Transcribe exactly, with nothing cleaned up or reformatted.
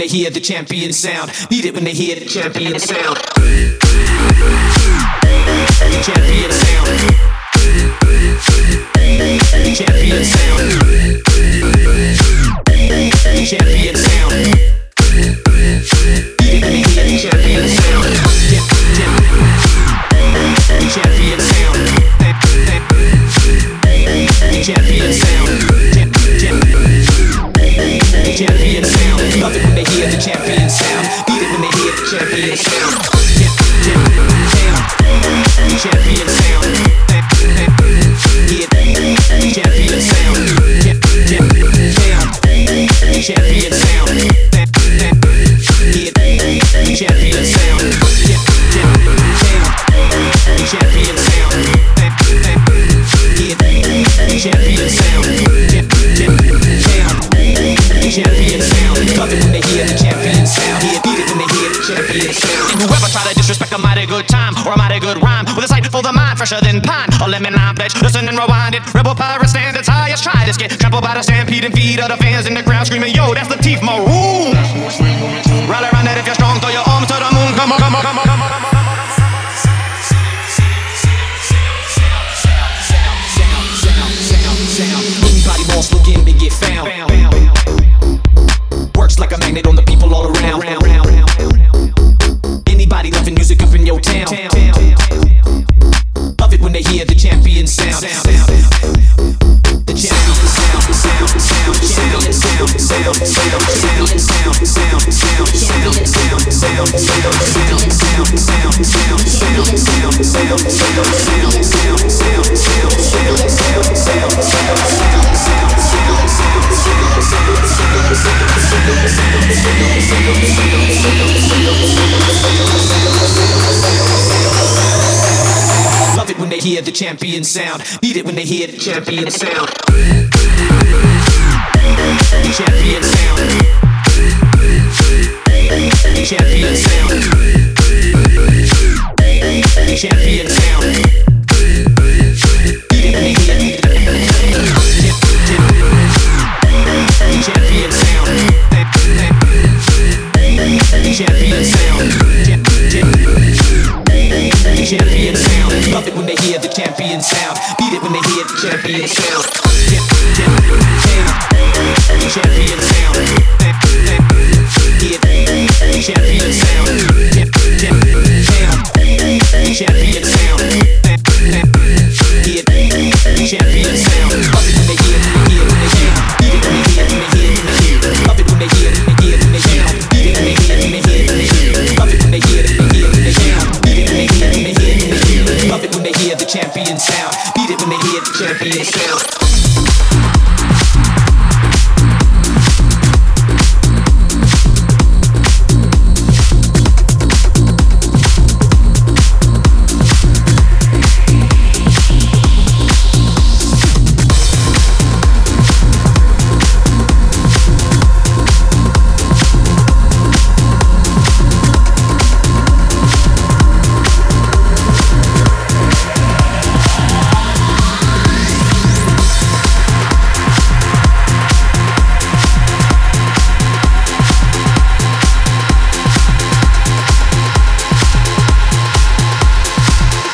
they hear the champion sound. Beat it when they hear the champion sound. The champion sound. The champion sound. The champion sound. Beat it when they hear the champion sound. The champion sound. The champion sound. The champion sound. Love it when they hear the champion sound. Beat it when they hear the champion sound. The champion sound. Hear the champion sound. The champion sound. Hear the champion sound. The champion sound. Hear the champion sound. The champion sound. Love it when they hear the champion sound. Beat it when they hear the champion sound. And whoever try to disrespect a mighty good time or a mighty good rhyme with a sight for the mind, fresher than pine, a lemon lime pledge, listen and rewind it. Rebel pirate stands its highest. Try this, get trampled by the stampede and feet of the fans in the crowd screaming, yo, that's Latif Maroon. Rally around that if you're strong, throw your arms to the moon. Come on, come on, come on, come on, come on. Anybody lost looking to get found. Works like a magnet on the people all around. Anybody loving music up in your town. Love it when they hear the champion sound. The champion sound, sound, sound, champion sound, sound, sound, sound, sound, sound, sound, sound, sound, sound, sound, sound, sound, sound, sound, love it when they hear the champion sound. Beat it when they hear the champion sound. The champion sound. The champion sound. The champion sound. Beat it when they hear the champion sound. The champion sound. The champion sound. Love it when they hear the champion sound. Beat it when they hear the champion sound. The champion sound. Hear the champion sound. The champion sound. Hear the champion sound. Love it when they hear, when they hear, when they hear. Beat it when they hear, when they hear, when they hear. Love it when they hear, when they hear, when they hear. Beat it when they hear, when they hear, when they hear. Love it when they hear, when they hear, when they hear. Beat it when they hear, when they hear, when they hear. Love it when they hear the champion sound. Beat it when they hear the champion sound.